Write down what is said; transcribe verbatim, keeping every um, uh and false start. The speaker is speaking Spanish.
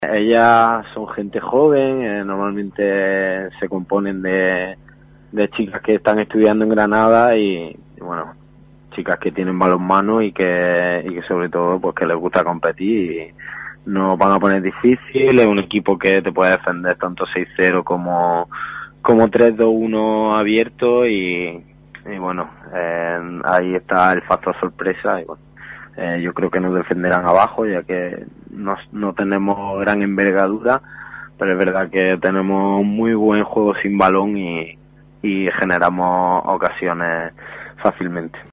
Ellas son gente joven, eh, normalmente se componen de, de chicas que están estudiando en Granada y, y bueno, chicas que tienen balonmano y que, y que sobre todo pues que les gusta competir y no van a poner difícil. Es un equipo que te puede defender tanto seis cero como, como tres dos uno abierto y, y bueno, eh, ahí está el factor sorpresa y bueno, eh, yo creo que nos defenderán abajo ya que no, no tenemos gran envergadura, pero es verdad que tenemos muy buen juego sin balón y, y generamos ocasiones fácilmente.